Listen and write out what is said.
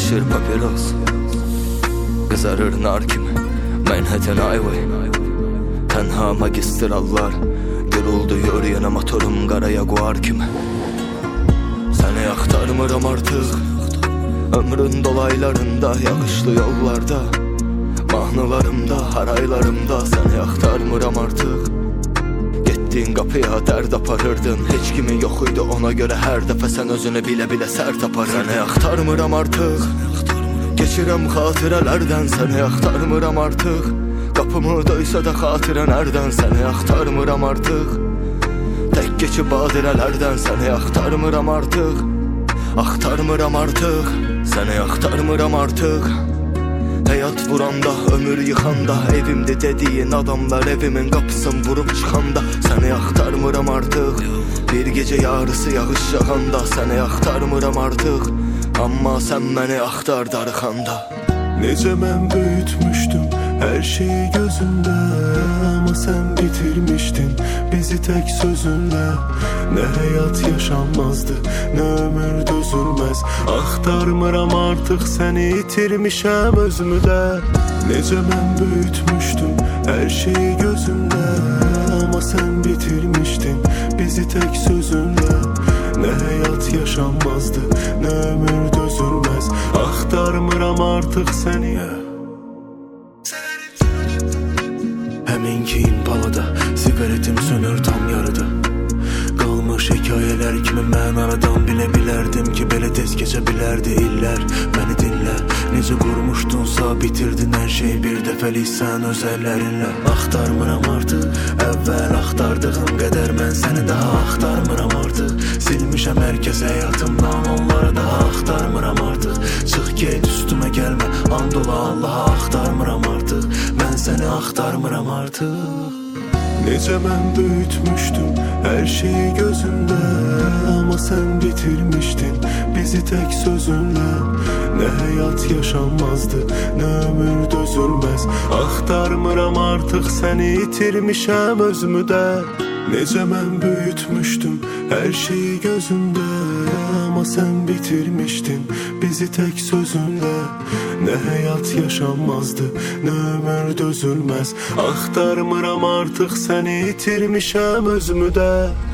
Yapışır papiros, kızarır nar kimi Manhattan Highway, tenha magistrallar Gürüldü yürüyene motorum qara Jaguar kimi Səni axtarmıram artıq ömrün dolaylarında, yağışlı yollarda Mahnılarımda, haraylarımda Səni axtarmıram artıq Getdiyin qapıya dərd aparırdın Heç kimi yox idi ona görə hər dəfə Sən özünü bilə-bilə sərt aparırdın Səni axtarmıram artıq Geçirəm xatirələrdən Səni axtarmıram artıq Qapımı döysə də xatirə nərdən Səni axtarmıram artıq Tək keçib badirələrdən Səni axtarmıram artıq Axtarmıram artıq Səni axtarmıram artıq Həyat vuranda, ömür yıxanda Evimdə dediyin adamlar evimin qapısını vurub çıxanda Səni axtarmıram artıq Bir gecə yarısı yağış yağanda Səni axtarmıram artıq Amma sən məni axtar darıxanda Necə mən böyütmüşdüm hər şeyi gözümdə Amma sən bitirmişdin bizi tək sözünlə Nə həyat yaşanmazdı, nə ömür dözülməz Axtarmıram artıq səni itirmişəm özümdə Necə mən böyütmüşdüm hər şeyi gözümdə Amma sən bitirmişdin bizi tək sözünlə Nə həyat yaşanmazdı, nə ömür dözülməz Axtarmıram artıq səni Həminki impalada siqaretim sönür tam yarıda Qalmış hekayələr kimi mən aradan bilə bilərdim ki Belə tez keçə bilərdi illər Məni dinlə, necə qurmuşdunsa bitirdin hər şey bir dəfəlik sən öz əllərinlə Axtarmıram artıq, əvvəl axtardığım qədər Mən səni daha axtarmıram artıq Silmişəm hər kəs həyatımdan, onları daha axtarmıram artıq Çıx get üstümə gəlmə, and ola Allaha axtarmıram artıq Mən səni axtarmıram artıq Necə mən böyütmüşdüm hər şeyi gözümdə Amma sən bitirmişdin bizi tək sözünlə Nə həyat yaşanmazdı, nə ömür dözülməz Axtarmıram artıq səni itirmişəm özümdə Necə mən böyütmüşdüm hər şeyi gözümdə Amma sən bitirmişdin bizi tək sözünlə Nə həyat yaşanmazdı, nə ömür dözülməz Axtarmıram artıq səni itirmişəm özümdə